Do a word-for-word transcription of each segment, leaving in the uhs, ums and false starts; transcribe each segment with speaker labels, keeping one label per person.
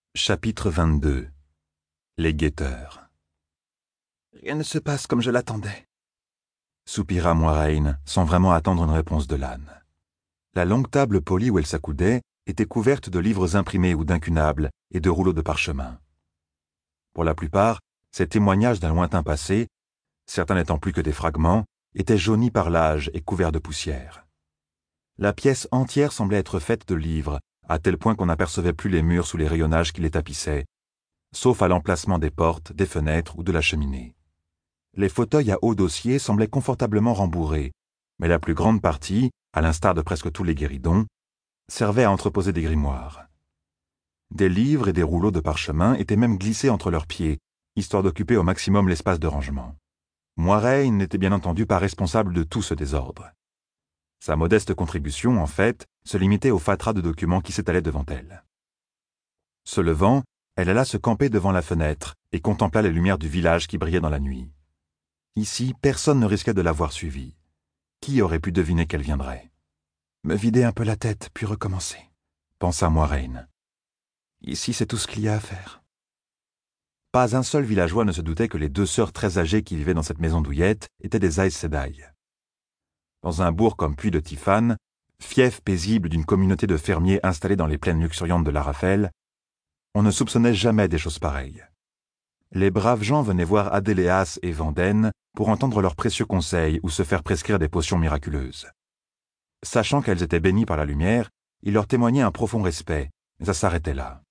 Speaker 1: Chapitre vingt-deux. Les guetteurs.
Speaker 2: Rien ne se passe comme je l'attendais.
Speaker 1: Soupira Moiraine, sans vraiment attendre une réponse de l'âne. La longue table polie où elle s'accoudait était couverte de livres imprimés ou d'incunables et de rouleaux de parchemin. Pour la plupart, ces témoignages d'un lointain passé, certains n'étant plus que des fragments, étaient jaunis par l'âge et couverts de poussière. La pièce entière semblait être faite de livres, à tel point qu'on n'apercevait plus les murs sous les rayonnages qui les tapissaient, sauf à l'emplacement des portes, des fenêtres ou de la cheminée. Les fauteuils à haut dossier semblaient confortablement rembourrés, mais la plus grande partie, à l'instar de presque tous les guéridons, servait à entreposer des grimoires. Des livres et des rouleaux de parchemin étaient même glissés entre leurs pieds, histoire d'occuper au maximum l'espace de rangement. Moiraine n'était bien entendu pas responsable de tout ce désordre. Sa modeste contribution, en fait, se limitait au fatras de documents qui s'étalaient devant elle. Se levant, elle alla se camper devant la fenêtre et contempla les lumières du village qui brillaient dans la nuit. Ici, personne ne risquait de l'avoir suivie. Qui aurait pu deviner qu'elle viendrait? Me vider un peu la tête, puis recommencer, pensa Moiraine. Ici, c'est tout ce qu'il y a à faire. Pas un seul villageois ne se doutait que les deux sœurs très âgées qui vivaient dans cette maison douillette étaient des Aes Sedai. Dans un bourg comme Puy de Tiffane, fief paisible d'une communauté de fermiers installés dans les plaines luxuriantes de l'Arafel, on ne soupçonnait jamais des choses pareilles. Les braves gens venaient voir Adéléas et Vanden pour entendre leurs précieux conseils ou se faire prescrire des potions miraculeuses. Sachant qu'elles étaient bénies par la lumière, ils leur témoignaient un profond respect, mais ça s'arrêtait là.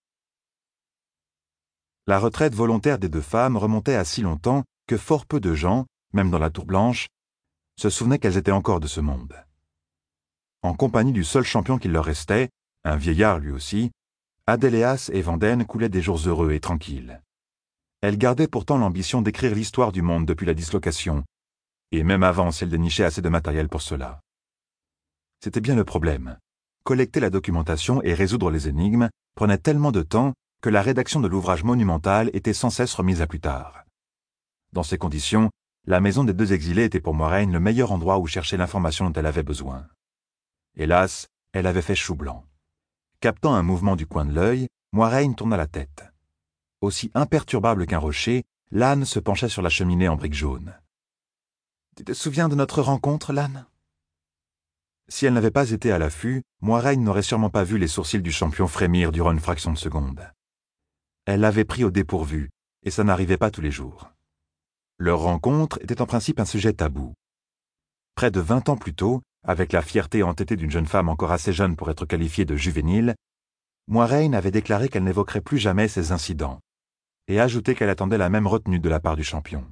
Speaker 1: La retraite volontaire des deux femmes remontait à si longtemps que fort peu de gens, même dans la Tour Blanche, se souvenaient qu'elles étaient encore de ce monde. En compagnie du seul champion qu'il leur restait, un vieillard lui aussi, Adéléas et Vanden coulaient des jours heureux et tranquilles. Elles gardaient pourtant l'ambition d'écrire l'histoire du monde depuis la dislocation, et même avant si elles dénichaient assez de matériel pour cela. C'était bien le problème. Collecter la documentation et résoudre les énigmes prenait tellement de temps que la rédaction de l'ouvrage monumental était sans cesse remise à plus tard. Dans ces conditions, la maison des deux exilés était pour Moiraine le meilleur endroit où chercher l'information dont elle avait besoin. Hélas, elle avait fait chou blanc. Captant un mouvement du coin de l'œil, Moiraine tourna la tête. Aussi imperturbable qu'un rocher, l'âne se penchait sur la cheminée en briques jaunes. « Tu te souviens de notre rencontre, l'âne ?» Si elle n'avait pas été à l'affût, Moiraine n'aurait sûrement pas vu les sourcils du champion frémir durant une fraction de seconde. Elle l'avait pris au dépourvu, et ça n'arrivait pas tous les jours. Leur rencontre était en principe un sujet tabou. Près de vingt ans plus tôt, avec la fierté entêtée d'une jeune femme encore assez jeune pour être qualifiée de juvénile, Moiraine avait déclaré qu'elle n'évoquerait plus jamais ces incidents, et ajouté qu'elle attendait la même retenue de la part du champion.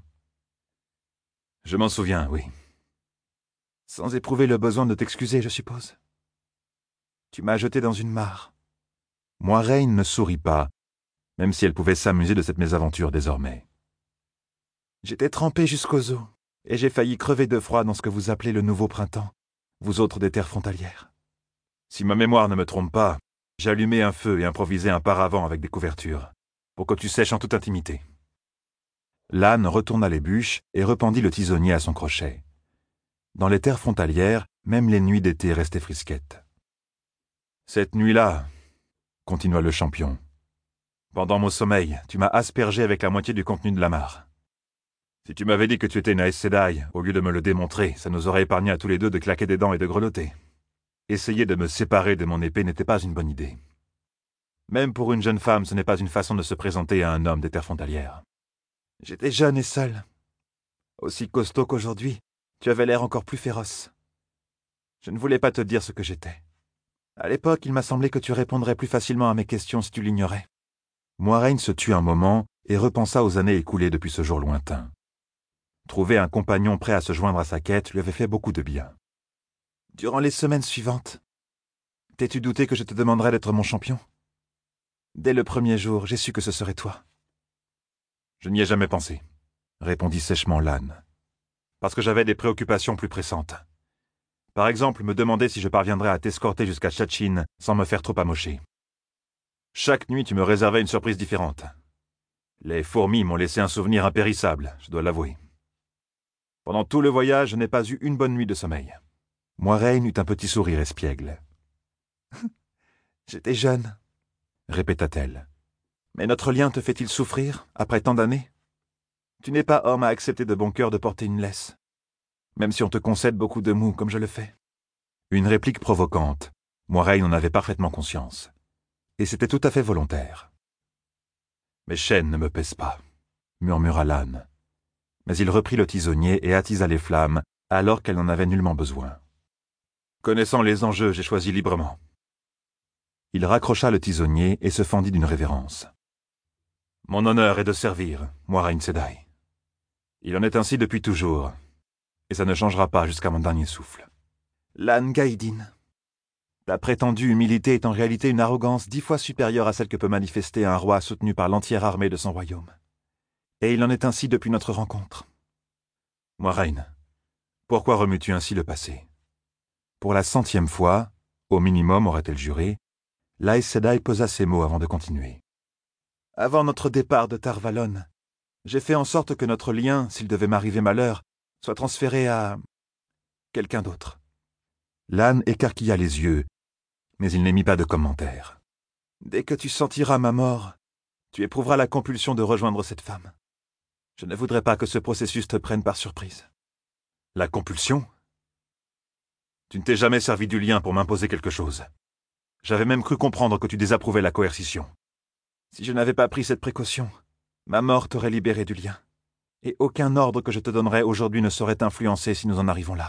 Speaker 1: « Je m'en souviens, oui. Sans éprouver le besoin de t'excuser, je suppose. Tu m'as jeté dans une mare. » Moiraine ne sourit pas, même si elle pouvait s'amuser de cette mésaventure désormais. J'étais trempé jusqu'aux os, et j'ai failli crever de froid dans ce que vous appelez le nouveau printemps, vous autres des terres frontalières. Si ma mémoire ne me trompe pas, j'ai allumé un feu et improvisé un paravent avec des couvertures, pour que tu sèches en toute intimité. L'âne retourna les bûches et rependit le tisonnier à son crochet. Dans les terres frontalières, même les nuits d'été restaient frisquettes. Cette nuit-là, continua le champion, pendant mon sommeil, tu m'as aspergé avec la moitié du contenu de la mare. Si tu m'avais dit que tu étais une Aes Sedai, au lieu de me le démontrer, ça nous aurait épargné à tous les deux de claquer des dents et de grelotter. Essayer de me séparer de mon épée n'était pas une bonne idée. Même pour une jeune femme, ce n'est pas une façon de se présenter à un homme des terres frontalières. J'étais jeune et seul. Aussi costaud qu'aujourd'hui, tu avais l'air encore plus féroce. Je ne voulais pas te dire ce que j'étais. À l'époque, il m'a semblé que tu répondrais plus facilement à mes questions si tu l'ignorais. Moiraine se tut un moment et repensa aux années écoulées depuis ce jour lointain. Trouver un compagnon prêt à se joindre à sa quête lui avait fait beaucoup de bien. Durant les semaines suivantes, t'es-tu douté que je te demanderais d'être mon champion? Dès le premier jour, j'ai su que ce serait toi. Je n'y ai jamais pensé, répondit sèchement l'âne, parce que j'avais des préoccupations plus pressantes. Par exemple, me demander si je parviendrais à t'escorter jusqu'à Shachin sans me faire trop amocher. Chaque nuit, tu me réservais une surprise différente. Les fourmis m'ont laissé un souvenir impérissable, je dois l'avouer. Pendant tout le voyage, je n'ai pas eu une bonne nuit de sommeil. Moiraine eut un petit sourire espiègle. « J'étais jeune, » répéta-t-elle.
Speaker 2: Mais notre lien te fait-il souffrir, après tant d'années? Tu n'es pas homme à accepter de bon cœur de porter une laisse, même si on te concède beaucoup de mou comme je le fais.
Speaker 1: Une réplique provocante. Moiraine en avait parfaitement conscience. Et c'était tout à fait volontaire. « Mes chaînes ne me pèsent pas, » murmura Lan. Mais il reprit le tisonnier et attisa les flammes, alors qu'elle n'en avait nullement besoin. « Connaissant les enjeux, j'ai choisi librement. » Il raccrocha le tisonnier et se fendit d'une révérence. « Mon honneur est de servir, Moiraine Sedai. Il en est ainsi depuis toujours, et ça ne changera pas jusqu'à mon dernier souffle. »
Speaker 2: Lan Gaïdin. Ta prétendue humilité est en réalité une arrogance dix fois supérieure à celle que peut manifester un roi soutenu par l'entière armée de son royaume. Et il en est ainsi depuis notre rencontre.
Speaker 1: Moiraine, pourquoi remues-tu ainsi le passé? Pour la centième fois, au minimum aurait-elle juré, l'Aes Sedai posa ces mots avant de continuer.
Speaker 2: Avant notre départ de Tar Valon, j'ai fait en sorte que notre lien, s'il devait m'arriver malheur, soit transféré à quelqu'un d'autre.
Speaker 1: Lan écarquilla les yeux, mais il n'émit pas de commentaire.
Speaker 2: Dès que tu sentiras ma mort, tu éprouveras la compulsion de rejoindre cette femme. Je ne voudrais pas que ce processus te prenne par surprise.
Speaker 1: La compulsion? Tu ne t'es jamais servi du lien pour m'imposer quelque chose. J'avais même cru comprendre que tu désapprouvais la coercition.
Speaker 2: Si je n'avais pas pris cette précaution, ma mort t'aurait libéré du lien. Et aucun ordre que je te donnerais aujourd'hui ne saurait t'influencer si nous en arrivons là.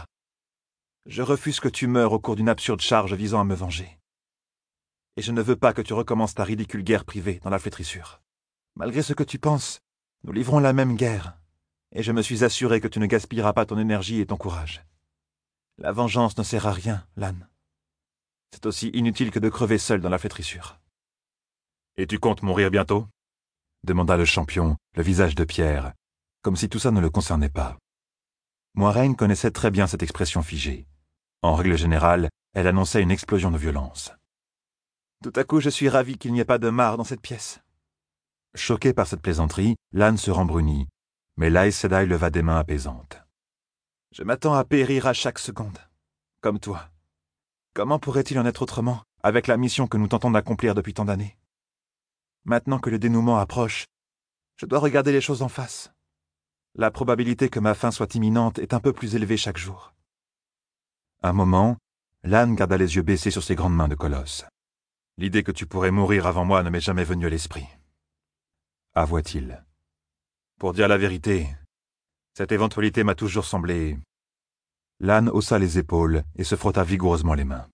Speaker 2: Je refuse que tu meures au cours d'une absurde charge visant à me venger. Et je ne veux pas que tu recommences ta ridicule guerre privée dans la flétrissure. Malgré ce que tu penses, nous livrons la même guerre, et je me suis assuré que tu ne gaspilleras pas ton énergie et ton courage. La vengeance ne sert à rien, Lan. C'est aussi inutile que de crever seul dans la flétrissure.
Speaker 1: « Et tu comptes mourir bientôt ?» demanda le champion, le visage de pierre, comme si tout ça ne le concernait pas. Moiraine connaissait très bien cette expression figée. En règle générale, elle annonçait une explosion de violence.
Speaker 2: Tout à coup, je suis ravi qu'il n'y ait pas de marre dans cette pièce.
Speaker 1: Choqué par cette plaisanterie, Lan se rembrunit, mais l'Aes Sedai leva des mains apaisantes.
Speaker 2: Je m'attends à périr à chaque seconde, comme toi. Comment pourrait-il en être autrement, avec la mission que nous tentons d'accomplir depuis tant d'années? Maintenant que le dénouement approche, je dois regarder les choses en face. La probabilité que ma fin soit imminente est un peu plus élevée chaque jour.
Speaker 1: Un moment, Lan garda les yeux baissés sur ses grandes mains de colosse. L'idée que tu pourrais mourir avant moi ne m'est jamais venue à l'esprit. Avoua-t-il. Pour dire la vérité, cette éventualité m'a toujours semblé... Lan haussa les épaules et se frotta vigoureusement les mains.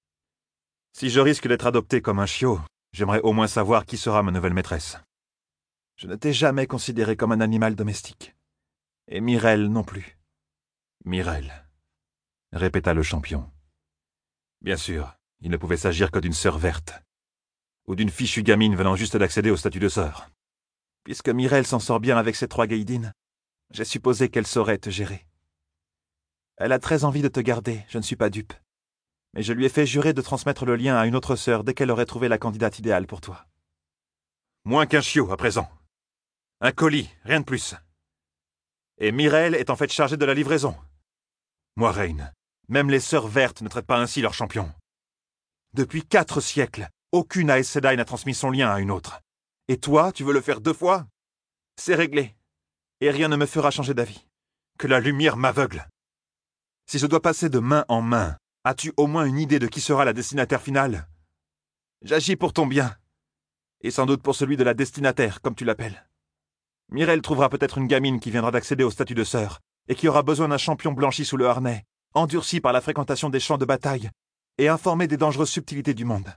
Speaker 1: Si je risque d'être adopté comme un chiot, j'aimerais au moins savoir qui sera ma nouvelle maîtresse.
Speaker 2: Je ne t'ai jamais considéré comme un animal domestique. Et Myrelle non plus.
Speaker 1: Myrelle, répéta le champion. Bien sûr, il ne pouvait s'agir que d'une sœur verte, ou d'une fichue gamine venant juste d'accéder au statut de sœur.
Speaker 2: Puisque Myrelle s'en sort bien avec ses trois gaïdines, j'ai supposé qu'elle saurait te gérer. Elle a très envie de te garder, je ne suis pas dupe. Mais je lui ai fait jurer de transmettre le lien à une autre sœur dès qu'elle aurait trouvé la candidate idéale pour toi.
Speaker 1: Moins qu'un chiot, à présent. Un colis, rien de plus. Et Myrelle est en fait chargée de la livraison. Moiraine, même les sœurs vertes ne traitent pas ainsi leurs champions. Depuis quatre siècles, aucune Aes Sedai n'a transmis son lien à une autre. Et toi, tu veux le faire deux fois?
Speaker 2: C'est réglé. Et rien ne me fera changer d'avis.
Speaker 1: Que la lumière m'aveugle. Si je dois passer de main en main, as-tu au moins une idée de qui sera la destinataire finale?
Speaker 2: J'agis pour ton bien. Et sans doute pour celui de la destinataire, comme tu l'appelles. Myrelle trouvera peut-être une gamine qui viendra d'accéder au statut de sœur, et qui aura besoin d'un champion blanchi sous le harnais, endurci par la fréquentation des champs de bataille, et informé des dangereuses subtilités du monde.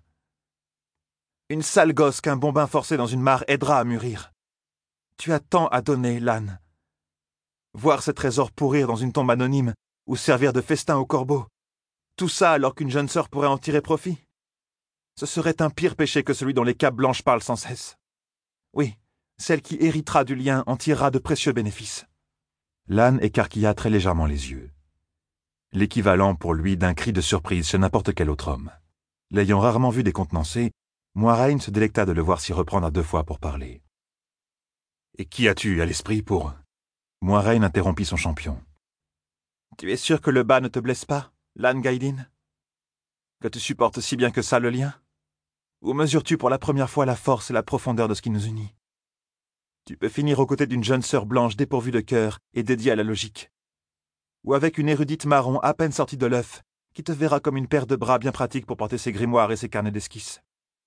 Speaker 2: Une sale gosse qu'un bombin forcé dans une mare aidera à mûrir. Tu as tant à donner, Lan. Voir ces trésors pourrir dans une tombe anonyme, ou servir de festin aux corbeaux. Tout ça alors qu'une jeune sœur pourrait en tirer profit. Ce serait un pire péché que celui dont les capes blanches parlent sans cesse. Oui, celle qui héritera du lien en tirera de précieux bénéfices.
Speaker 1: Lan écarquilla très légèrement les yeux. L'équivalent pour lui d'un cri de surprise chez n'importe quel autre homme. L'ayant rarement vu décontenancé, Moiraine se délecta de le voir s'y reprendre à deux fois pour parler. « Et qui as-tu à l'esprit pour... » Moiraine interrompit son champion.
Speaker 2: « Tu es sûr que le bas ne te blesse pas, Lan Gaïdin? Que tu supportes si bien que ça le lien? Où mesures-tu pour la première fois la force et la profondeur de ce qui nous unit? Tu peux finir aux côtés d'une jeune sœur blanche dépourvue de cœur et dédiée à la logique. Ou avec une érudite marron à peine sortie de l'œuf, qui te verra comme une paire de bras bien pratique pour porter ses grimoires et ses carnets d'esquisses.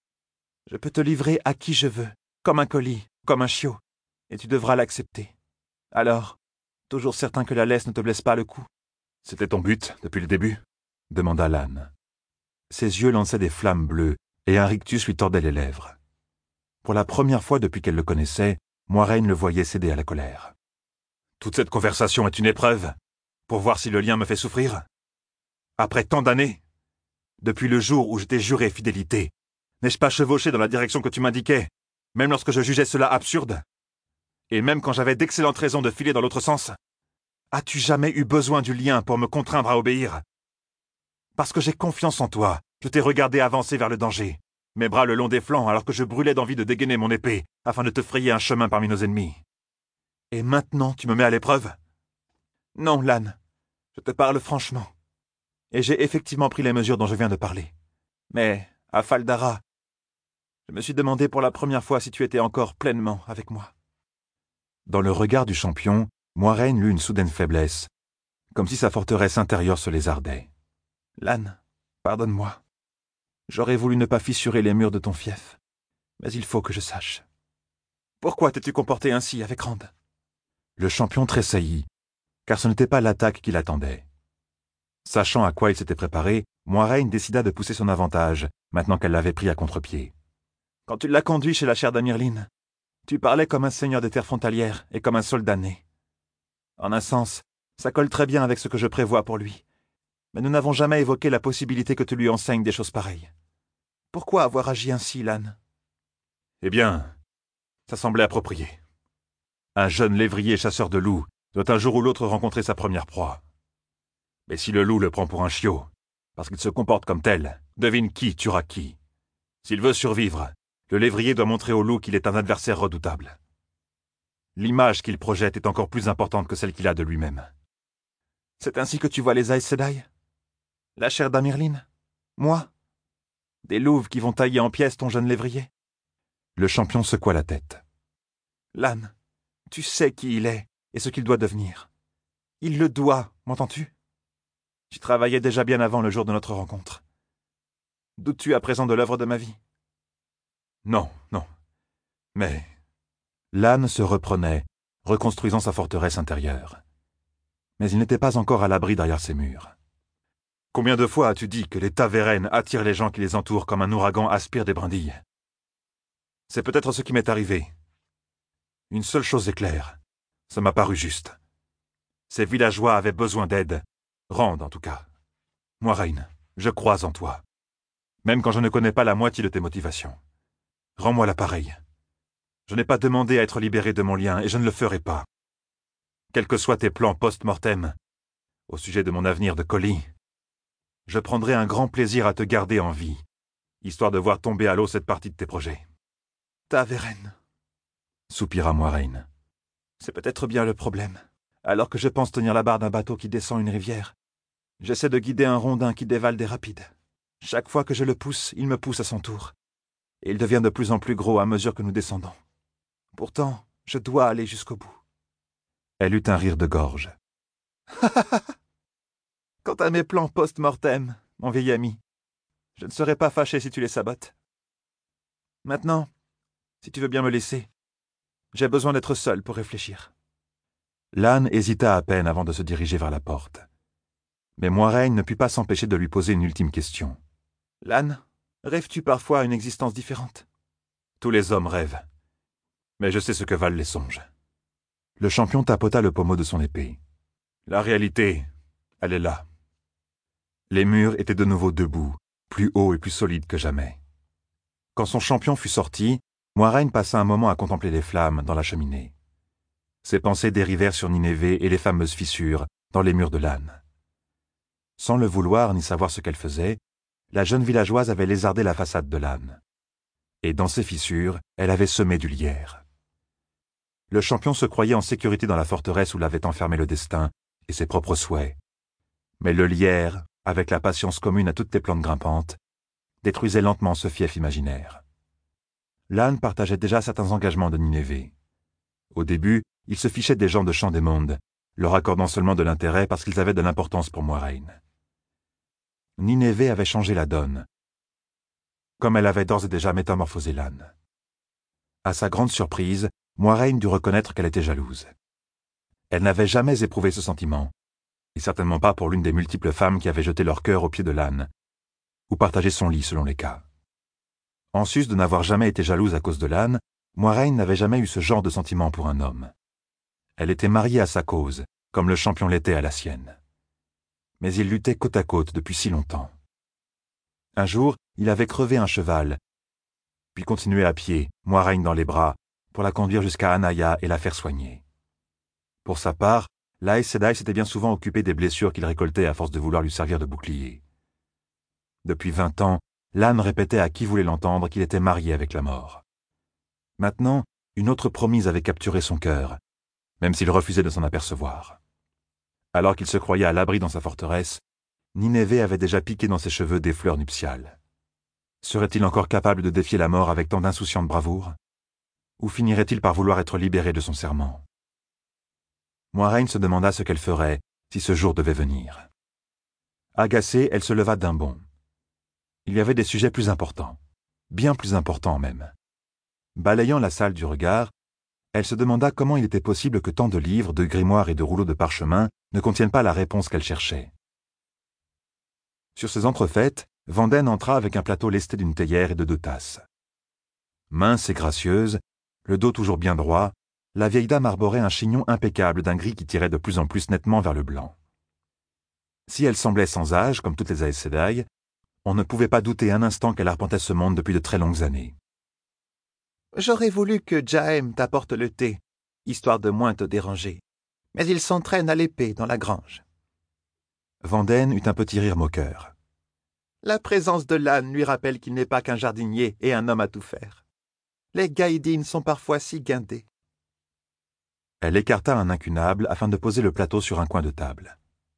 Speaker 2: Je peux te livrer à qui je veux, comme un colis, comme un chiot, et tu devras l'accepter. Alors, toujours certain que la laisse ne te blesse pas le cou.
Speaker 1: C'était ton but, depuis le début? Demanda Lan. Ses yeux lançaient des flammes bleues, et un rictus lui tordait les lèvres. Pour la première fois depuis qu'elle le connaissait, Moiraine le voyait céder à la colère. Toute cette conversation est une épreuve, pour voir si le lien me fait souffrir. Après tant d'années, depuis le jour où je t'ai juré fidélité, n'ai-je pas chevauché dans la direction que tu m'indiquais, même lorsque je jugeais cela absurde? Et même quand j'avais d'excellentes raisons de filer dans l'autre sens? As-tu jamais eu besoin du lien pour me contraindre à obéir? Parce que j'ai confiance en toi, je t'ai regardé avancer vers le danger, mes bras le long des flancs alors que je brûlais d'envie de dégainer mon épée, afin de te frayer un chemin parmi nos ennemis. Et maintenant, tu me mets à l'épreuve? Non, Lan, je te parle franchement. Et j'ai effectivement pris les mesures dont je viens de parler. Mais, à Fal Dara, je me suis demandé pour la première fois si tu étais encore pleinement avec moi. Dans le regard du champion, Moiraine lut une soudaine faiblesse, comme si sa forteresse intérieure se lézardait. Lan, pardonne-moi. J'aurais voulu ne pas fissurer les murs de ton fief, mais il faut que je sache. Pourquoi t'es-tu comporté ainsi avec Rand? Le champion tressaillit, car ce n'était pas l'attaque qu'il attendait. Sachant à quoi il s'était préparé, Moiraine décida de pousser son avantage, maintenant qu'elle l'avait pris à contre-pied. Quand tu l'as conduit chez la chère d'Amirline, tu parlais comme un seigneur des terres frontalières et comme un soldat né. En un sens, ça colle très bien avec ce que je prévois pour lui. Mais nous n'avons jamais évoqué la possibilité que tu lui enseignes des choses pareilles. Pourquoi avoir agi ainsi, Lan? Eh bien, ça semblait approprié. Un jeune lévrier chasseur de loups doit un jour ou l'autre rencontrer sa première proie. Mais si le loup le prend pour un chiot, parce qu'il se comporte comme tel, devine qui tuera qui. S'il veut survivre, le lévrier doit montrer au loup qu'il est un adversaire redoutable. L'image qu'il projette est encore plus importante que celle qu'il a de lui-même. C'est ainsi que tu vois les Aes Sedai? La chair d'Amirline? Moi? Des louves qui vont tailler en pièces ton jeune lévrier? Le champion secoua la tête. Lan, tu sais qui il est et ce qu'il doit devenir. Il le doit, m'entends-tu? Tu travaillais déjà bien avant le jour de notre rencontre. Doutes-tu à présent de l'œuvre de ma vie? Non, non. Mais... Lan se reprenait, reconstruisant sa forteresse intérieure. Mais il n'était pas encore à l'abri derrière ses murs. Combien de fois as-tu dit que les Tavernes attirent les gens qui les entourent comme un ouragan aspire des brindilles? C'est peut-être ce qui m'est arrivé. Une seule chose est claire, ça m'a paru juste. Ces villageois avaient besoin d'aide, Rand en tout cas. Moiraine, je crois en toi. Même quand je ne connais pas la moitié de tes motivations. Rends-moi l'appareil. Je n'ai pas demandé à être libéré de mon lien et je ne le ferai pas. Quels que soient tes plans post-mortem, au sujet de mon avenir de colis, je prendrai un grand plaisir à te garder en vie, histoire de voir tomber à l'eau cette partie de tes projets. Taveren, soupira Moiraine. C'est peut-être bien le problème. Alors que je pense tenir la barre d'un bateau qui descend une rivière, j'essaie de guider un rondin qui dévale des rapides. Chaque fois que je le pousse, il me pousse à son tour. Et il devient de plus en plus gros à mesure que nous descendons. Pourtant, je dois aller jusqu'au bout. Elle eut un rire de gorge. Quant à mes plans post-mortem, mon vieil ami, je ne serais pas fâché si tu les sabotes. Maintenant, si tu veux bien me laisser, j'ai besoin d'être seul pour réfléchir. Lan hésita à peine avant de se diriger vers la porte. Mais Moiraine ne put pas s'empêcher de lui poser une ultime question. Lan, rêves-tu parfois à une existence différente? Tous les hommes rêvent. Mais je sais ce que valent les songes. Le champion tapota le pommeau de son épée. La réalité, elle est là. Les murs étaient de nouveau debout, plus hauts et plus solides que jamais. Quand son champion fut sorti, Moiraine passa un moment à contempler les flammes dans la cheminée. Ses pensées dérivèrent sur Nineveh et les fameuses fissures dans les murs de Lan. Sans le vouloir ni savoir ce qu'elle faisait, la jeune villageoise avait lézardé la façade de Lan. Et dans ces fissures, elle avait semé du lierre. Le champion se croyait en sécurité dans la forteresse où l'avait enfermé le destin et ses propres souhaits. Mais le lierre, avec la patience commune à toutes les plantes grimpantes, détruisait lentement ce fief imaginaire. Lan partageait déjà certains engagements de Nineveh. Au début, il se fichait des gens de Champ des Mondes, leur accordant seulement de l'intérêt parce qu'ils avaient de l'importance pour Moiraine. Nineveh avait changé la donne, comme elle avait d'ores et déjà métamorphosé Lan. À sa grande surprise, Moiraine dut reconnaître qu'elle était jalouse. Elle n'avait jamais éprouvé ce sentiment, et certainement pas pour l'une des multiples femmes qui avaient jeté leur cœur aux pieds de Lan, ou partagé son lit selon les cas. En sus de n'avoir jamais été jalouse à cause de Lan, Moiraine n'avait jamais eu ce genre de sentiment pour un homme. Elle était mariée à sa cause, comme le champion l'était à la sienne. Mais ils luttaient côte à côte depuis si longtemps. Un jour, il avait crevé un cheval, puis continué à pied, Moiraine dans les bras, pour la conduire jusqu'à Anaya et la faire soigner. Pour sa part, l'Aes Sedai s'était bien souvent occupé des blessures qu'il récoltait à force de vouloir lui servir de bouclier. Depuis vingt ans, Lan répétait à qui voulait l'entendre qu'il était marié avec la mort. Maintenant, une autre promise avait capturé son cœur, même s'il refusait de s'en apercevoir. Alors qu'il se croyait à l'abri dans sa forteresse, Nineveh avait déjà piqué dans ses cheveux des fleurs nuptiales. Serait-il encore capable de défier la mort avec tant d'insouciante bravoure? Ou finirait-il par vouloir être libéré de son serment? Moiraine se demanda ce qu'elle ferait si ce jour devait venir. Agacée, elle se leva d'un bond. Il y avait des sujets plus importants, bien plus importants même. Balayant la salle du regard, elle se demanda comment il était possible que tant de livres, de grimoires et de rouleaux de parchemin ne contiennent pas la réponse qu'elle cherchait. Sur ces entrefaites, Vanden entra avec un plateau lesté d'une théière et de deux tasses. Mince et gracieuse, le dos toujours bien droit, la vieille dame arborait un chignon impeccable d'un gris qui tirait de plus en plus nettement vers le blanc. Si elle semblait sans âge, comme toutes les Aes Sedai, on ne pouvait pas douter un instant qu'elle arpentait ce monde depuis de très longues années.
Speaker 2: « J'aurais voulu que Jahem t'apporte le thé, histoire de moins te déranger, mais il s'entraîne à l'épée dans la grange. »
Speaker 1: Vanden eut un petit rire moqueur.
Speaker 2: « La présence de Lan lui rappelle qu'il n'est pas qu'un jardinier et un homme à tout faire. Les Gaïdines sont parfois si guindés. »
Speaker 1: Elle écarta un incunable afin de poser le plateau sur un coin de table.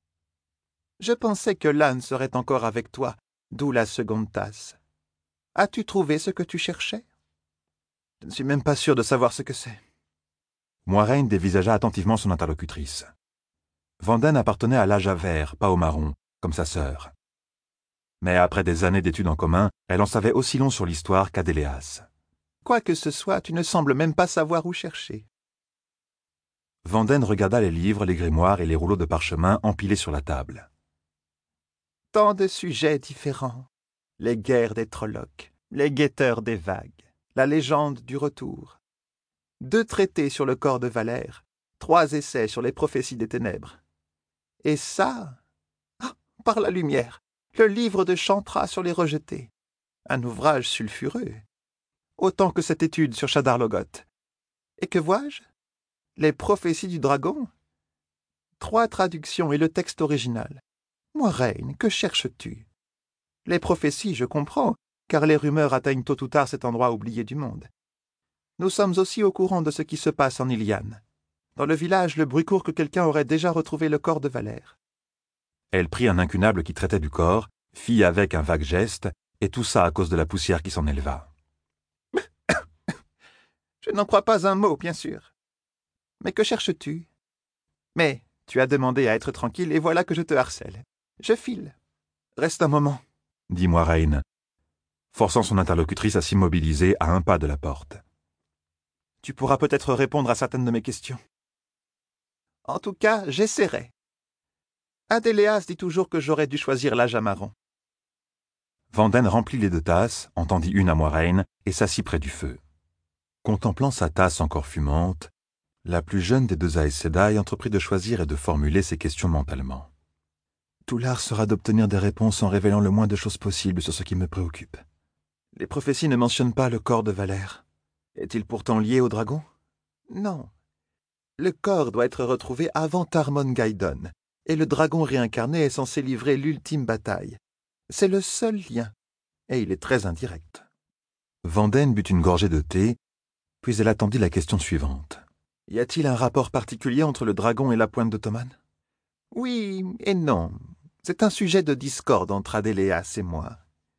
Speaker 2: « Je pensais que Lan serait encore avec toi, d'où la seconde tasse. As-tu trouvé ce que tu cherchais? Je ne suis même pas sûr de savoir ce que c'est. »
Speaker 1: Moiraine dévisagea attentivement son interlocutrice. Vanden appartenait à l'âge vert, pas au marron, comme sa sœur. Mais après des années d'études en commun, elle en savait aussi long sur l'histoire qu'Adéléas.
Speaker 2: « Quoi que ce soit, tu ne sembles même pas savoir où chercher. »
Speaker 1: Vanden regarda les livres, les grimoires et les rouleaux de parchemin empilés sur la table.
Speaker 2: Tant de sujets différents. Les guerres des Trollocs, les guetteurs des vagues, la légende du retour. Deux traités sur le corps de Valère, trois essais sur les prophéties des ténèbres. Et ça, ah, par la lumière, le livre de Chantra sur les rejetés. Un ouvrage sulfureux. Autant que cette étude sur Shadar Logoth. Et que vois-je? Les prophéties du dragon? Trois traductions et le texte original. Moiraine, que cherches-tu? Les prophéties, je comprends, car les rumeurs atteignent tôt ou tard cet endroit oublié du monde. Nous sommes aussi au courant de ce qui se passe en Iliane. Dans le village, le bruit court que quelqu'un aurait déjà retrouvé le corps de Valère.
Speaker 1: Elle prit un incunable qui traitait du corps, fit avec un vague geste, et tout ça à cause de la poussière qui s'en éleva.
Speaker 2: Je n'en crois pas un mot, bien sûr. Mais que cherches-tu? Mais tu as demandé à être tranquille, et voilà que je te harcèle. Je file. Reste un moment,
Speaker 1: dit Moiraine, forçant son interlocutrice à s'immobiliser à un pas de la porte.
Speaker 2: Tu pourras peut-être répondre à certaines de mes questions. En tout cas, j'essaierai. Adéléas dit toujours que j'aurais dû choisir l'âge à marron.
Speaker 1: Vanden remplit les deux tasses, en tendit une à Moiraine et s'assit près du feu. Contemplant sa tasse encore fumante, la plus jeune des deux Aes Sedai entreprit de choisir et de formuler ses questions mentalement. Tout l'art sera d'obtenir des réponses en révélant le moins de choses possibles sur ce qui me préoccupe.
Speaker 2: Les prophéties ne mentionnent pas le corps de Valère. Est-il pourtant lié au dragon? Non. Le corps doit être retrouvé avant Tarmon Gaidon, et le dragon réincarné est censé livrer l'ultime bataille. C'est le seul lien, et il est très indirect.
Speaker 1: Vanden but une gorgée de thé, puis elle attendit la question suivante.
Speaker 2: Y a-t-il un rapport particulier entre le dragon et la pointe d'Ottoman? Oui et non. C'est un sujet de discorde entre Adéléas et moi.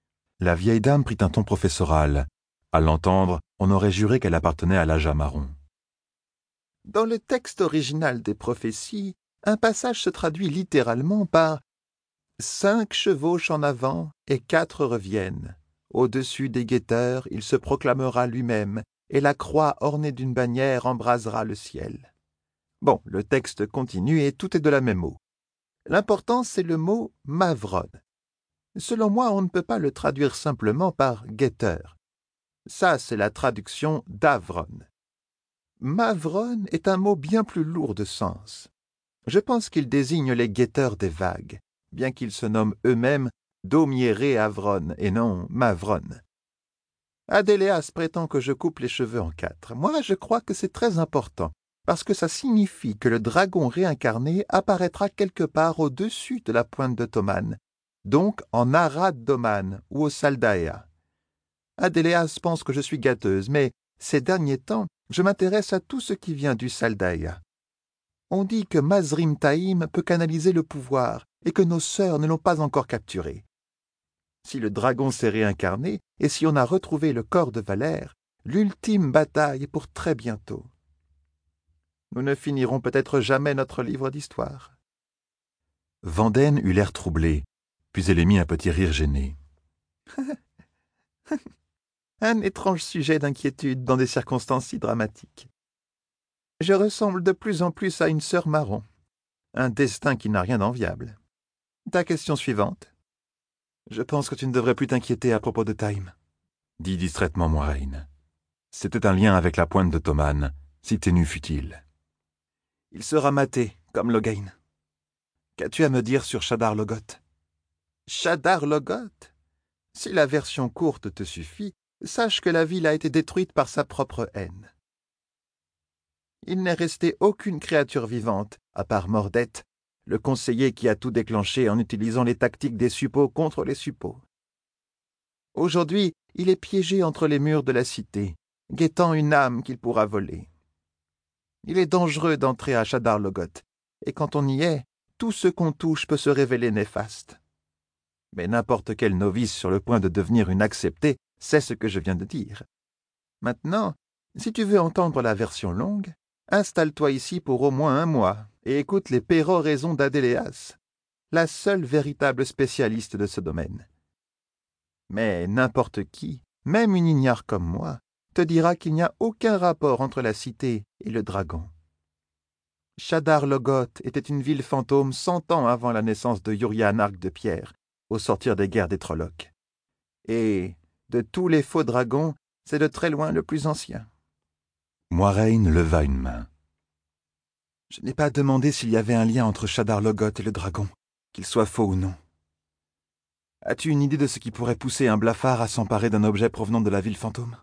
Speaker 1: La vieille dame prit un ton professoral. À l'entendre, on aurait juré qu'elle appartenait à l'âge marron.
Speaker 3: Dans le texte original des prophéties, un passage se traduit littéralement par « Cinq chevauchent en avant et quatre reviennent. Au-dessus des guetteurs, il se proclamera lui-même, et la croix ornée d'une bannière embrasera le ciel. » Bon, le texte continue et tout est de la même mot. L'important, c'est le mot « mavron ». Selon moi, on ne peut pas le traduire simplement par « guetteur ». Ça, c'est la traduction d'Avron. Mavron est un mot bien plus lourd de sens. Je pense qu'il désigne les guetteurs des vagues, bien qu'ils se nomment eux-mêmes Domieré Avron et non Mavron. Adéléas prétend que je coupe les cheveux en quatre. Moi, je crois que c'est très important, parce que ça signifie que le dragon réincarné apparaîtra quelque part au-dessus de la pointe de Thoman, donc en Arad Doman ou au Saldaea. Adéléas pense que je suis gâteuse, mais ces derniers temps, je m'intéresse à tout ce qui vient du Saldaea. On dit que Mazrim Taïm peut canaliser le pouvoir et que nos sœurs ne l'ont pas encore capturé. Si le dragon s'est réincarné et si on a retrouvé le corps de Valère, l'ultime bataille est pour très bientôt. Nous ne finirons peut-être jamais notre livre d'histoire.
Speaker 1: Vanden eut l'air troublé, puis elle émit un petit rire gêné.
Speaker 3: Un étrange sujet d'inquiétude dans des circonstances si dramatiques. Je ressemble de plus en plus à une sœur marron. Un destin qui n'a rien d'enviable. Ta question suivante.
Speaker 1: Je pense que tu ne devrais plus t'inquiéter à propos de Time, dit distraitement Moiraine. C'était un lien avec la pointe de Thoman, si ténu fut-il.
Speaker 2: Il sera maté, comme Logain. Qu'as-tu à me dire sur Shadar Logoth?
Speaker 3: Shadar Logoth? Si la version courte te suffit, sache que la ville a été détruite par sa propre haine. Il n'est resté aucune créature vivante, à part Mordette, le conseiller qui a tout déclenché en utilisant les tactiques des suppôts contre les suppôts. Aujourd'hui, il est piégé entre les murs de la cité, guettant une âme qu'il pourra voler. Il est dangereux d'entrer à Shadar Logoth, et quand on y est, tout ce qu'on touche peut se révéler néfaste. Mais n'importe quel novice sur le point de devenir une acceptée sait ce que je viens de dire. Maintenant, si tu veux entendre la version longue, installe-toi ici pour au moins un mois et écoute les péroraisons d'Adéléas, la seule véritable spécialiste de ce domaine. Mais n'importe qui, même une ignare comme moi, te dira qu'il n'y a aucun rapport entre la cité et le dragon. Shadar Logoth était une ville fantôme cent ans avant la naissance de Yurian Arc de Pierre, au sortir des guerres des Trollocs. Et, de tous les faux dragons, c'est de très loin le plus ancien.
Speaker 1: Moiraine leva une main.
Speaker 2: Je n'ai pas demandé s'il y avait un lien entre Shadar Logoth et le dragon, qu'il soit faux ou non. As-tu une idée de ce qui pourrait pousser un blafard à s'emparer d'un objet provenant de la ville fantôme?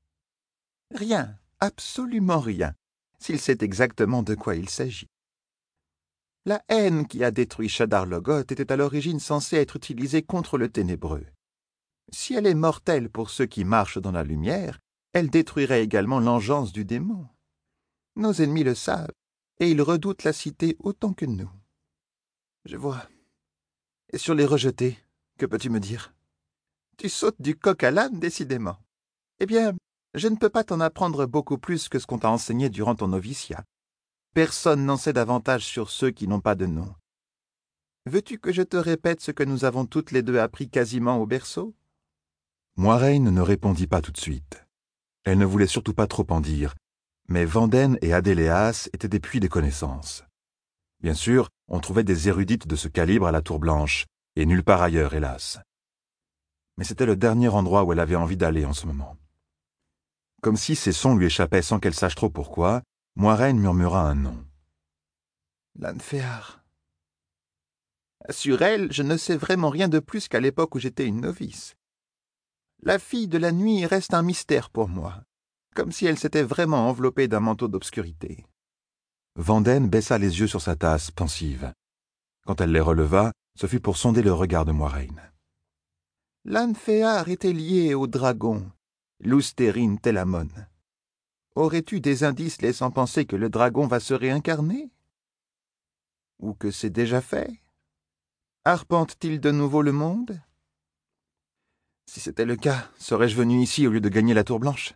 Speaker 3: Rien, absolument rien, s'il sait exactement de quoi il s'agit. La haine qui a détruit Shadar Logoth était à l'origine censée être utilisée contre le ténébreux. Si elle est mortelle pour ceux qui marchent dans la lumière, elle détruirait également l'engeance du démon. Nos ennemis le savent, et ils redoutent la cité autant que nous.
Speaker 2: Je vois. Et sur les rejetés, que peux-tu me dire?
Speaker 3: Tu sautes du coq à l'âne, décidément. Eh bien, je ne peux pas t'en apprendre beaucoup plus que ce qu'on t'a enseigné durant ton noviciat. Personne n'en sait davantage sur ceux qui n'ont pas de nom. Veux-tu que je te répète ce que nous avons toutes les deux appris quasiment au berceau?
Speaker 1: Moiraine ne répondit pas tout de suite. Elle ne voulait surtout pas trop en dire, mais Vanden et Adéléas étaient des puits de connaissances. Bien sûr, on trouvait des érudites de ce calibre à la Tour Blanche, et nulle part ailleurs, hélas. Mais c'était le dernier endroit où elle avait envie d'aller en ce moment. Comme si ces sons lui échappaient sans qu'elle sache trop pourquoi, Moiraine murmura un nom.
Speaker 3: Lanfear. Sur elle, je ne sais vraiment rien de plus qu'à l'époque où j'étais une novice. La fille de la nuit reste un mystère pour moi, comme si elle s'était vraiment enveloppée d'un manteau d'obscurité.
Speaker 1: Vanden baissa les yeux sur sa tasse, pensive. Quand elle les releva, ce fut pour sonder le regard de Moiraine.
Speaker 3: Lanfear était liée au dragon, l'Oustérine Telamon. Aurais-tu des indices laissant penser que le dragon va se réincarner? Ou que c'est déjà fait? Arpente-t-il de nouveau le monde? Si c'était le cas, serais-je venu ici au lieu de gagner la Tour Blanche?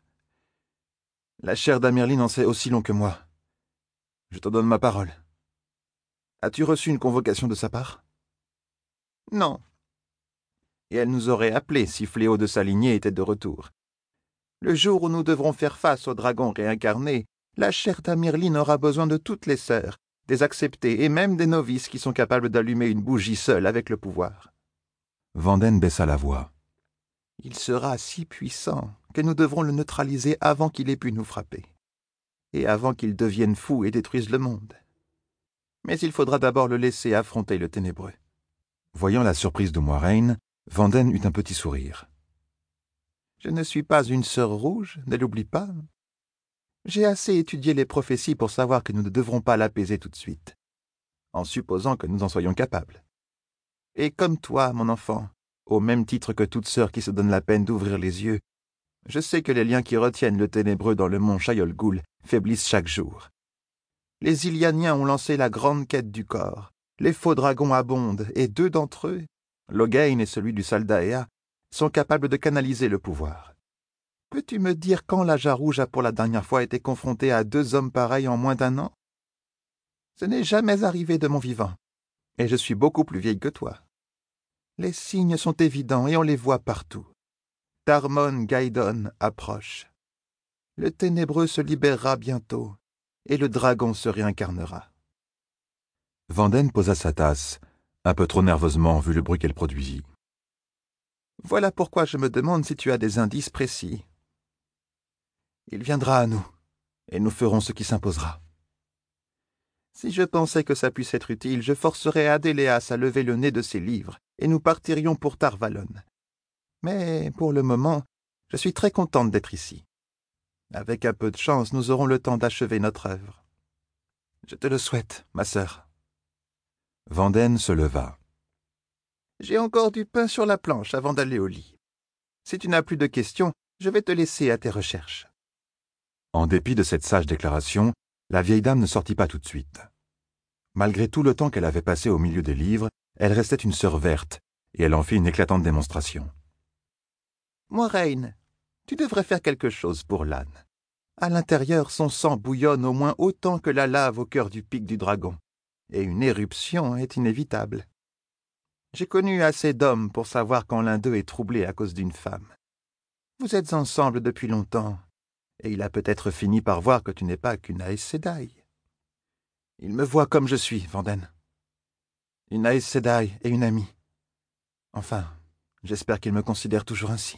Speaker 3: La chair d'Amerlin en sait aussi long que moi. Je te donne ma parole. As-tu reçu une convocation de sa part? Non. Et elle nous aurait appelés si Fléau de sa lignée était de retour. Le jour où nous devrons faire face au dragon réincarné, la chair d'Amerlin aura besoin de toutes les sœurs, des acceptées et même des novices qui sont capables d'allumer une bougie seule avec le pouvoir.
Speaker 1: Vanden baissa la voix.
Speaker 3: Il sera si puissant que nous devrons le neutraliser avant qu'il ait pu nous frapper, et avant qu'il devienne fou et détruise le monde. Mais il faudra d'abord le laisser affronter le ténébreux.
Speaker 1: Voyant la surprise de Moiraine, Vanden eut un petit sourire.
Speaker 3: Je ne suis pas une sœur rouge, ne l'oublie pas. J'ai assez étudié les prophéties pour savoir que nous ne devrons pas l'apaiser tout de suite, en supposant que nous en soyons capables. Et comme toi, mon enfant, au même titre que toute sœur qui se donne la peine d'ouvrir les yeux, je sais que les liens qui retiennent le ténébreux dans le mont Shayol Ghul faiblissent chaque jour. Les Ilianiens ont lancé la grande quête du corps. Les faux dragons abondent, et deux d'entre eux, Logain et celui du Saldaea, sont capables de canaliser le pouvoir. Peux-tu me dire quand l'Aja Rouge a pour la dernière fois été confronté à deux hommes pareils en moins d'un an? Ce n'est jamais arrivé de mon vivant, et je suis beaucoup plus vieille que toi. Les signes sont évidents et on les voit partout. Tarmon Gaidon approche. Le ténébreux se libérera bientôt, et le dragon se réincarnera.
Speaker 1: Vanden posa sa tasse, un peu trop nerveusement vu le bruit qu'elle produisit.
Speaker 3: Voilà pourquoi je me demande si tu as des indices précis. Il viendra à nous, et nous ferons ce qui s'imposera. Si je pensais que ça puisse être utile, je forcerais Adéléas à lever le nez de ses livres, et nous partirions pour Tar-Valon. Mais, pour le moment, je suis très contente d'être ici. Avec un peu de chance, nous aurons le temps d'achever notre œuvre. Je te le souhaite, ma sœur.
Speaker 1: Vanden se leva.
Speaker 3: J'ai encore du pain sur la planche avant d'aller au lit. Si tu n'as plus de questions, je vais te laisser à tes recherches.
Speaker 1: En dépit de cette sage déclaration, la vieille dame ne sortit pas tout de suite. Malgré tout le temps qu'elle avait passé au milieu des livres, elle restait une sœur verte, et elle en fit une éclatante démonstration.
Speaker 3: « Moiraine, tu devrais faire quelque chose pour l'âne. À l'intérieur, son sang bouillonne au moins autant que la lave au cœur du pic du dragon, et une éruption est inévitable. J'ai connu assez d'hommes pour savoir quand l'un d'eux est troublé à cause d'une femme. Vous êtes ensemble depuis longtemps, et il a peut-être fini par voir que tu n'es pas qu'une Aes Sedai. Il me voit comme je suis, Vanden. Une Aes Sedai et une amie. Enfin, j'espère qu'il me considère toujours ainsi.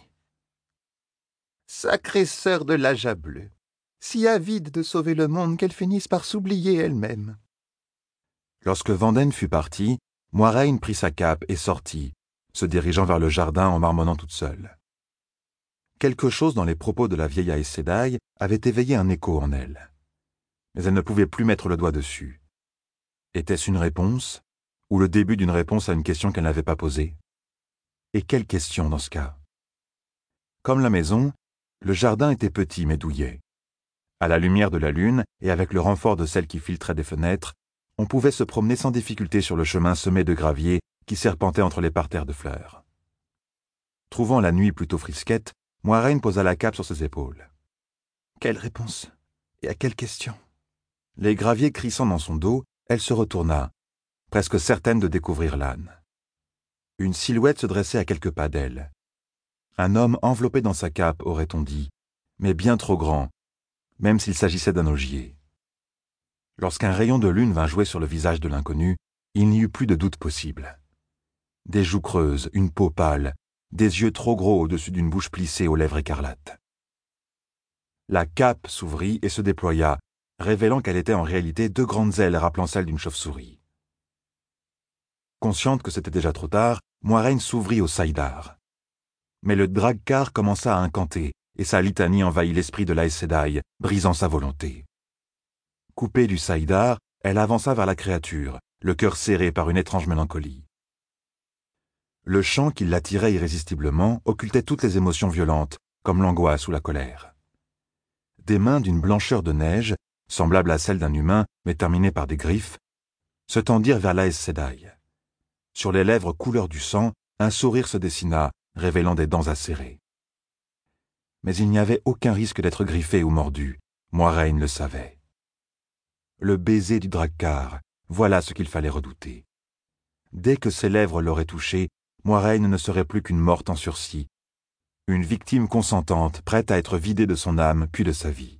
Speaker 3: Sacrée sœur de l'Aja Bleu, si avide de sauver le monde qu'elle finisse par s'oublier elle-même.
Speaker 1: Lorsque Vanden fut partie, Moiraine prit sa cape et sortit, se dirigeant vers le jardin en marmonnant toute seule. Quelque chose dans les propos de la vieille Aes Sedai avait éveillé un écho en elle. Mais elle ne pouvait plus mettre le doigt dessus. Était-ce une réponse, ou le début d'une réponse à une question qu'elle n'avait pas posée? Et quelle question dans ce cas? Comme la maison, le jardin était petit mais douillet. À la lumière de la lune et avec le renfort de celle qui filtrait des fenêtres, on pouvait se promener sans difficulté sur le chemin semé de gravier qui serpentait entre les parterres de fleurs. Trouvant la nuit plutôt frisquette, Moiraine posa la cape sur ses épaules.
Speaker 3: Quelle réponse? Et à quelle question?
Speaker 1: Les graviers crissant dans son dos, elle se retourna, presque certaine de découvrir l'âne. Une silhouette se dressait à quelques pas d'elle. Un homme enveloppé dans sa cape, aurait-on dit, mais bien trop grand, même s'il s'agissait d'un augier. Lorsqu'un rayon de lune vint jouer sur le visage de l'inconnu, il n'y eut plus de doute possible. Des joues creuses, une peau pâle, des yeux trop gros au-dessus d'une bouche plissée aux lèvres écarlates. La cape s'ouvrit et se déploya, révélant qu'elle était en réalité deux grandes ailes rappelant celles d'une chauve-souris. Consciente que c'était déjà trop tard, Moiraine s'ouvrit au saïdar. Mais le Dragkar commença à incanter, et sa litanie envahit l'esprit de l'Aes Sedai, brisant sa volonté. Coupée du saïdar, elle avança vers la créature, le cœur serré par une étrange mélancolie. Le chant qui l'attirait irrésistiblement occultait toutes les émotions violentes, comme l'angoisse ou la colère. Des mains d'une blancheur de neige, semblable à celle d'un humain, mais terminées par des griffes, se tendirent vers l'Aes Sedai. Sur les lèvres couleur du sang, un sourire se dessina, révélant des dents acérées. Mais il n'y avait aucun risque d'être griffé ou mordu, Moiraine le savait. Le baiser du Drakkar, voilà ce qu'il fallait redouter. Dès que ses lèvres l'auraient touché, Moiraine ne serait plus qu'une morte en sursis, une victime consentante, prête à être vidée de son âme puis de sa vie.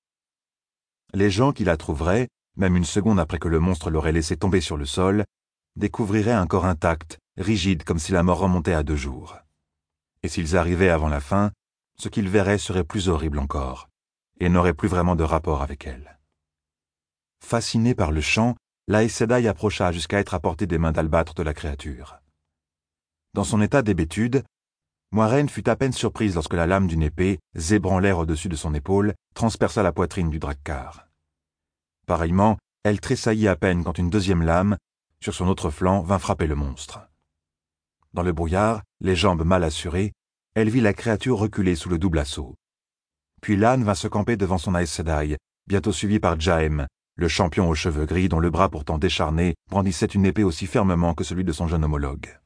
Speaker 1: Les gens qui la trouveraient, même une seconde après que le monstre l'aurait laissé tomber sur le sol, découvriraient un corps intact, rigide comme si la mort remontait à deux jours. Et s'ils arrivaient avant la fin, ce qu'ils verraient serait plus horrible encore, et n'aurait plus vraiment de rapport avec elle. Fasciné par le chant, l'Aes Sedai approcha jusqu'à être à portée des mains d'albâtre de la créature. Dans son état d'hébétude, Moiraine fut à peine surprise lorsque la lame d'une épée, zébrant l'air au-dessus de son épaule, transperça la poitrine du Drakkar. Pareillement, elle tressaillit à peine quand une deuxième lame, sur son autre flanc, vint frapper le monstre. Dans le brouillard, les jambes mal assurées, elle vit la créature reculer sous le double assaut. Puis l'âne vint se camper devant son Aes Sedai, bientôt suivi par Jaem, le champion aux cheveux gris dont le bras pourtant décharné brandissait une épée aussi fermement que celui de son jeune homologue.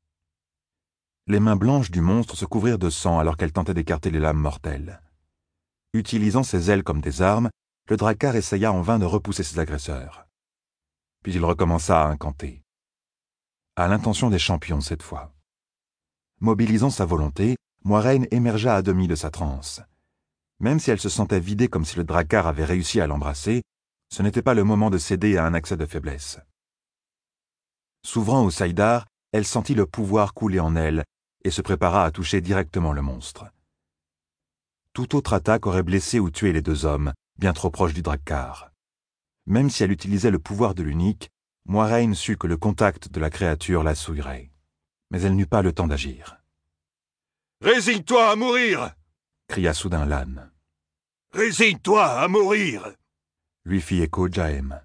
Speaker 1: Les mains blanches du monstre se couvrirent de sang alors qu'elle tentait d'écarter les lames mortelles. Utilisant ses ailes comme des armes, le Drakkar essaya en vain de repousser ses agresseurs. Puis il recommença à incanter. À l'intention des champions cette fois. Mobilisant sa volonté, Moiraine émergea à demi de sa transe. Même si elle se sentait vidée comme si le Drakkar avait réussi à l'embrasser, ce n'était pas le moment de céder à un accès de faiblesse. S'ouvrant au saïdar, elle sentit le pouvoir couler en elle et se prépara à toucher directement le monstre. Toute autre attaque aurait blessé ou tué les deux hommes, bien trop proches du Drakkar. Même si elle utilisait le pouvoir de l'unique, Moiraine sut que le contact de la créature la souillerait. Mais elle n'eut pas le temps d'agir.
Speaker 2: « Résigne-toi à mourir !»
Speaker 1: cria soudain l'âne.
Speaker 2: « Résigne-toi à mourir !»
Speaker 1: lui fit écho Jaem.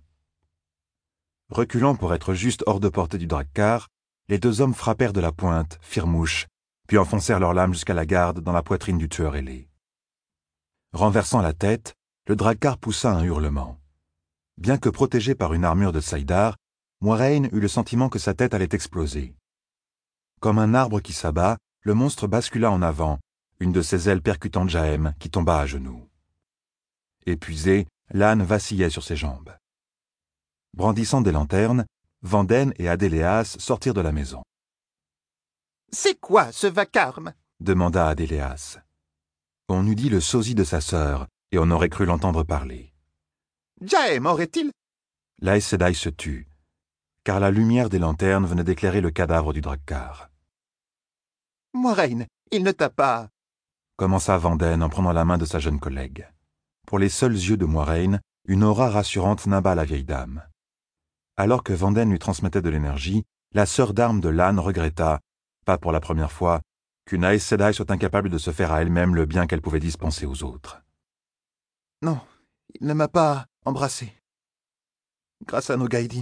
Speaker 1: Reculant pour être juste hors de portée du Drakkar, les deux hommes frappèrent de la pointe, firent mouche, puis enfoncèrent leurs lames jusqu'à la garde dans la poitrine du tueur ailé. Renversant la tête, le Drakkar poussa un hurlement. Bien que protégé par une armure de saïdar, Moiraine eut le sentiment que sa tête allait exploser. Comme un arbre qui s'abat, le monstre bascula en avant, une de ses ailes percutant Jaem, qui tomba à genoux. Épuisé, l'âne vacillait sur ses jambes. Brandissant des lanternes, Vanden et Adéléas sortirent de la maison.
Speaker 3: « C'est quoi ce vacarme »
Speaker 1: demanda Adéléas. On eût dit le sosie de sa sœur, et on aurait cru l'entendre parler.
Speaker 3: « Jaem aurait-il »
Speaker 1: L'Aes Sedai se tut, car la lumière des lanternes venait d'éclairer le cadavre du Drakkar.
Speaker 3: « Moiraine, il ne t'a pas... »
Speaker 1: commença Vanden en prenant la main de sa jeune collègue. Pour les seuls yeux de Moiraine, une aura rassurante nimba la vieille dame. Alors que Vanden lui transmettait de l'énergie, la sœur d'armes de l'âne regretta, pas pour la première fois, qu'une Aes Sedai soit incapable de se faire à elle-même le bien qu'elle pouvait dispenser aux autres.
Speaker 3: « Non, il ne m'a pas embrassé. Grâce à nos gaïdines. »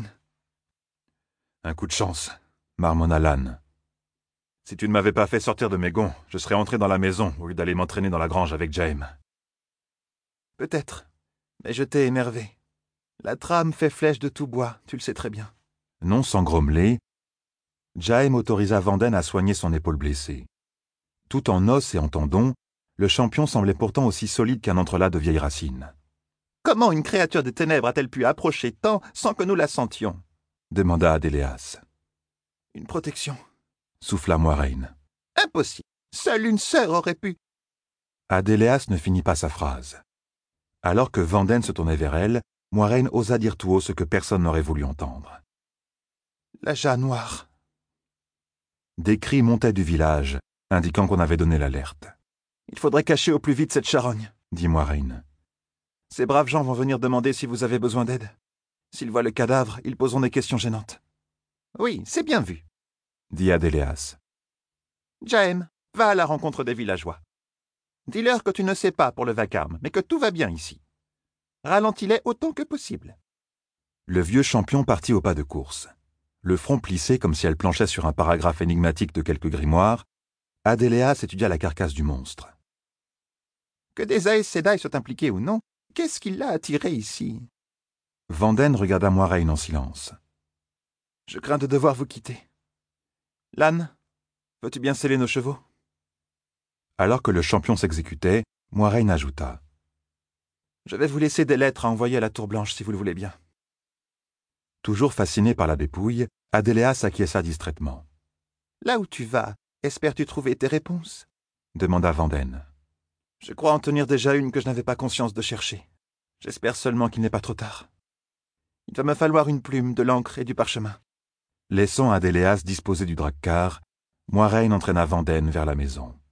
Speaker 1: Un coup de chance, marmonna l'âne.
Speaker 2: Si tu ne m'avais pas fait sortir de mes gonds, je serais entré dans la maison au lieu d'aller m'entraîner dans la grange avec Jaem.
Speaker 3: Peut-être, mais je t'ai énervé. La trame fait flèche de tout bois, tu le sais très bien.
Speaker 1: Non sans grommeler, Jaem autorisa Vanden à soigner son épaule blessée. Tout en os et en tendons, le champion semblait pourtant aussi solide qu'un entrelac de vieilles racines.
Speaker 3: « Comment une créature des ténèbres a-t-elle pu approcher tant sans que nous la sentions ?»
Speaker 1: demanda Adéléas.
Speaker 3: « Une protection. »
Speaker 1: souffla Moiraine.
Speaker 3: « Impossible. Seule une sœur aurait pu. »
Speaker 1: Adéléas ne finit pas sa phrase. Alors que Vanden se tournait vers elle, Moiraine osa dire tout haut ce que personne n'aurait voulu entendre.
Speaker 3: « La Jah noire. »
Speaker 1: Des cris montaient du village, indiquant qu'on avait donné l'alerte.
Speaker 3: « Il faudrait cacher au plus vite cette charogne, »
Speaker 1: dit Moiraine.
Speaker 3: « Ces braves gens vont venir demander si vous avez besoin d'aide. S'ils voient le cadavre, ils poseront des questions gênantes. »« Oui, c'est bien vu, »
Speaker 1: dit Adéléas.
Speaker 3: « Jaem, va à la rencontre des villageois. Dis-leur que tu ne sais pas pour le vacarme, mais que tout va bien ici. Ralentis-les autant que possible. »
Speaker 1: Le vieux champion partit au pas de course. Le front plissé comme si elle planchait sur un paragraphe énigmatique de quelque grimoire, Adéléas étudia la carcasse du monstre.
Speaker 3: « Que des Aes Sedai soient impliqués ou non, qu'est-ce qui l'a attiré ici ?»
Speaker 1: Vanden regarda Moiraine en silence.
Speaker 3: « Je crains de devoir vous quitter. L'âne, veux-tu bien sceller nos chevaux ?
Speaker 1: Alors que le champion s'exécutait, Moiraine ajouta.
Speaker 2: « Je vais vous laisser des lettres à envoyer à la Tour Blanche si vous le voulez bien. »
Speaker 1: Toujours fasciné par la dépouille, Adéléas acquiesça distraitement.
Speaker 3: « Là où tu vas, espères-tu trouver tes réponses ?»
Speaker 1: demanda Vanden.
Speaker 2: « Je crois en tenir déjà une que je n'avais pas conscience de chercher. J'espère seulement qu'il n'est pas trop tard. Il va me falloir une plume, de l'encre et du parchemin. »
Speaker 1: Laissant Adéléas disposer du drakkar, Moiraine entraîna Vanden vers la maison.